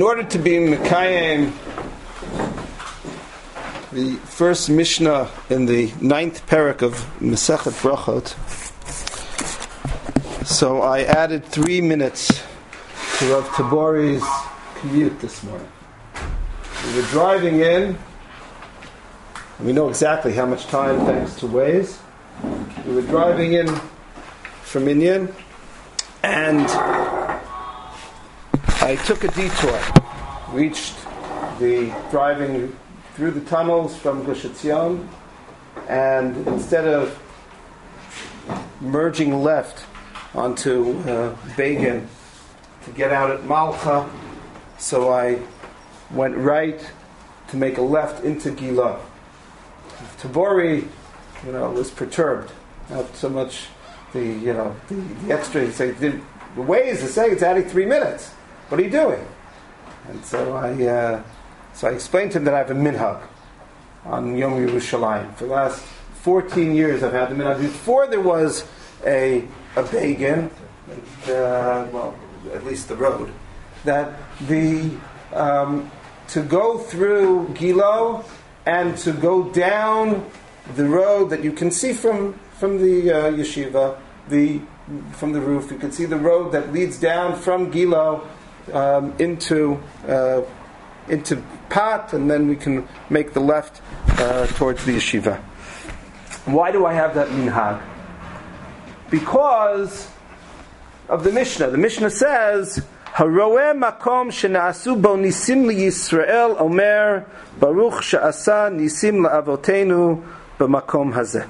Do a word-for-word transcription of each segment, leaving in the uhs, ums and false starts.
In order to be Mekayim, the first Mishnah in the ninth parak of Masechet Brachot, so I added three minutes to Rav Tabori's commute this morning. We were driving in, and we know exactly how much time thanks to Waze. We were driving in from Inyan, and I took a detour, reached the driving through the tunnels from Gush Etzion, and instead of merging left onto uh, Begin to get out at Malcha, so I went right to make a left into Gila. Tabori, you know, was perturbed. Not so much the, you know, the, the extra. He said, the, the Waze is saying it's adding three minutes. What are you doing? And so I, uh, so I explained to him that I have a minhag on Yom Yerushalayim. For the last fourteen years, I've had the minhag. Before there was a a Begin, uh, well, at least the road, that the um, to go through Gilo and to go down the road that you can see from from the uh, yeshiva, the from the roof, you can see the road that leads down from Gilo um, into uh, into Pat, and then we can make the left uh, towards the yeshiva. Why do I have that minhag? Because of the Mishnah. The Mishnah says, "Haroeh makom shenaasu bo nisim liyisrael omer baruch she'asa nisim la'avotenu b'makom hazeh."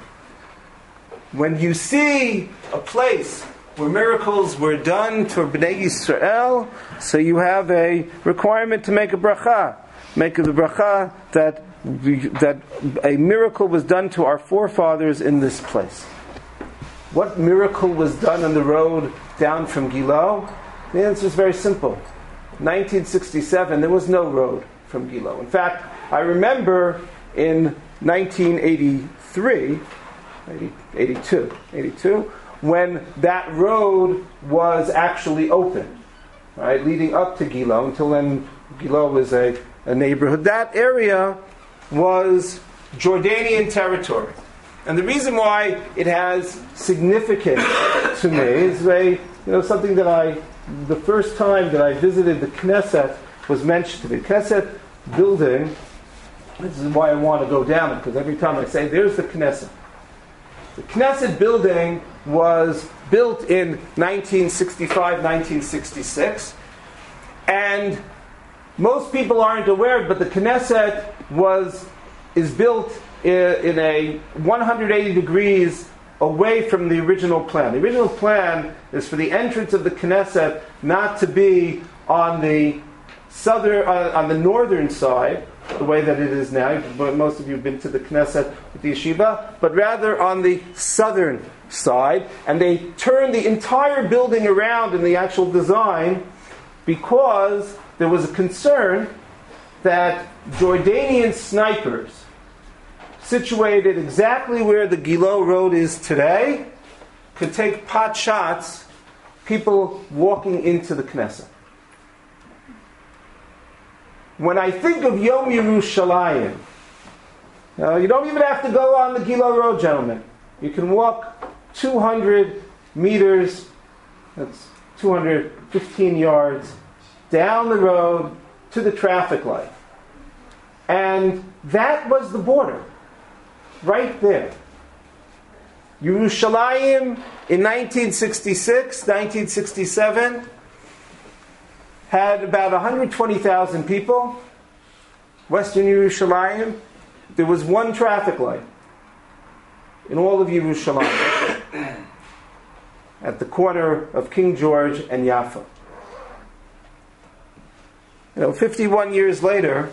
When you see a place where miracles were done for Bnei Yisrael, so you have a requirement to make a bracha. Make a bracha that that a miracle was done to our forefathers in this place. What miracle was done on the road down from Gilo? The answer is very simple. nineteen sixty-seven, there was no road from Gilo. In fact, I remember in nineteen eighty-three, eighty-two, eighty-two, when that road was actually open, right, leading up to Gilo. Until then, Gilo was a, a neighborhood. That area was Jordanian territory. And the reason why it has significance to me is a, you know, something that I, the first time that I visited the Knesset was mentioned to me. The Knesset building, this is why I want to go down it, because every time I say, there's the Knesset. The Knesset building was built in nineteen sixty-five, nineteen sixty-six, and most people aren't aware, but the Knesset was is built in a one hundred eighty degrees away from the original plan. The original plan is for the entrance of the Knesset not to be on the southern, uh, on the northern side, the way that it is now. Most of you have been to the Knesset with the yeshiva, but rather on the southern side. And they turned the entire building around in the actual design because there was a concern that Jordanian snipers, situated exactly where the Gilo Road is today, could take pot shots, people walking into the Knesset. When I think of Yom Yerushalayim, you know, you don't even have to go on the Gilo Road, gentlemen. You can walk two hundred meters, that's two hundred fifteen yards, down the road to the traffic light. And that was the border. Right there. Yerushalayim in nineteen sixty-six, nineteen sixty-seven had about one hundred twenty thousand people. Western Yerushalayim, there was one traffic light in all of Yerushalayim at the corner of King George and Yafa. You know, fifty-one years later,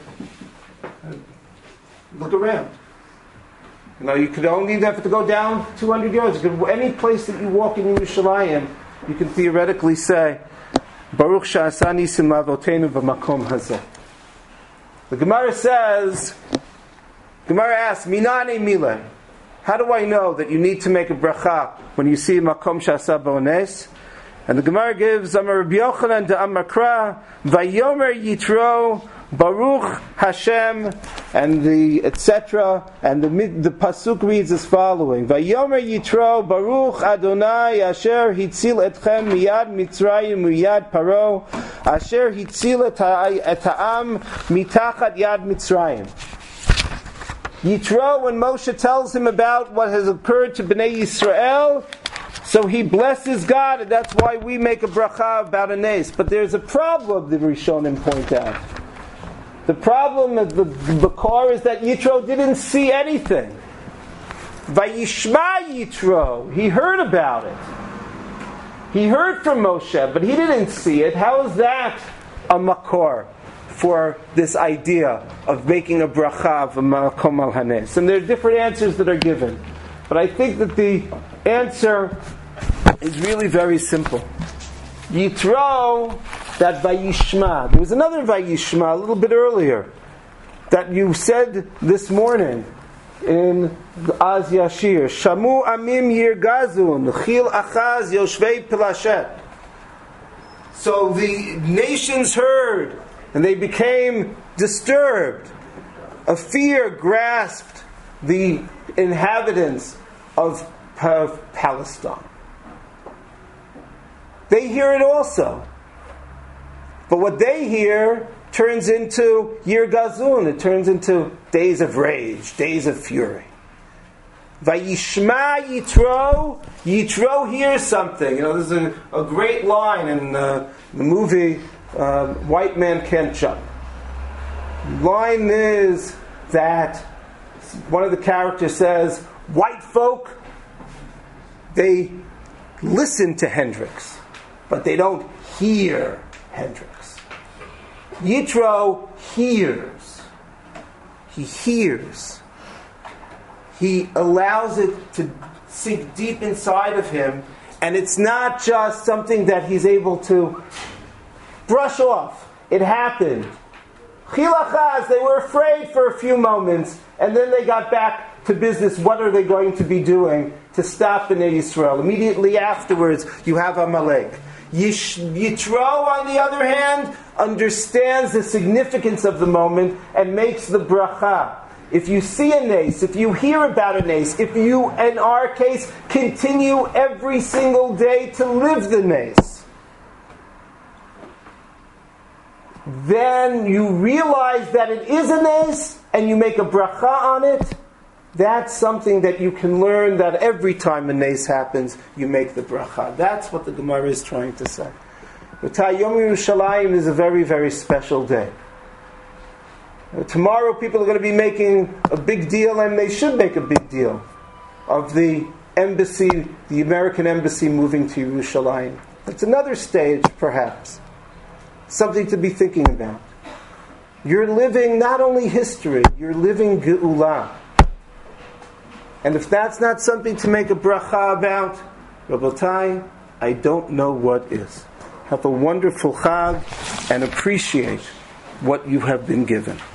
look around. You know, you could only have to go down two hundred yards. You could, any place that you walk in Yerushalayim, you can theoretically say, Baruch she'asa nisim la'avotenu b'makom hazeh. The Gemara says, Gemara asks, Minane mile. How do I know that you need to make a bracha when you see makom she'asa bo'nes? And the Gemara gives Amar Rabbi Yochanan de Amar Kra, Vayomer Yitro, Baruch Hashem, and the et cetera. And the the pasuk reads as following: Vayomer Yitro, Baruch Adonai, Asher Hitzil etchem miyad Mitzrayim miyad Paro, Asher Hitzil et ha'am mitachat yad Mitzrayim. Yitro, when Moshe tells him about what has occurred to Bnei Yisrael, so he blesses God, and that's why we make a bracha about a nes. But there's a problem, the Rishonim point out. The problem of the Bakar is that Yitro didn't see anything. Vayishma Yitro, he heard about it. He heard from Moshe, but he didn't see it. How is that a makor for this idea of making a bracha of a makom al hanes? And there are different answers that are given. But I think that the answer is really very simple. Yitro, that Vayishma. There was another Vayishma a little bit earlier that you said this morning in the Az Yashir. Shamu amim yirgazun, chil achaz yoshvei pilashet. So the nations heard, and they became disturbed. A fear grasped the inhabitants of Palestine. They hear it also. But what they hear turns into Yirgazun. It turns into days of rage, days of fury. Vayishma Yitro. Yitro hears something. You know, there's a, a great line in uh, the movie uh, White Man Can't Jump. The line is that one of the characters says, white folk, they listen to Hendrix, but they don't hear Hendrix. Yitro hears. He hears. He allows it to sink deep inside of him, and it's not just something that he's able to brush off. It happened. Chilachaz, they were afraid for a few moments, and then they got back to business. What are they going to be doing to stop Bnei Yisrael? Immediately afterwards, you have Amalek. Yish, Yitro, on the other hand, understands the significance of the moment and makes the bracha. If you see a nes, if you hear about a nes, if you, in our case, continue every single day to live the nes, then you realize that it is a nes and you make a bracha on it. That's something that you can learn, that every time a nes happens, you make the bracha. That's what the Gemara is trying to say. But Yom Yerushalayim is a very, very special day. Tomorrow people are going to be making a big deal, and they should make a big deal, of the embassy, the American embassy moving to Yerushalayim. That's another stage, perhaps. Something to be thinking about. You're living not only history, you're living Geula. And if that's not something to make a bracha about, Rabotai, I don't know what is. Have a wonderful Chag and appreciate what you have been given.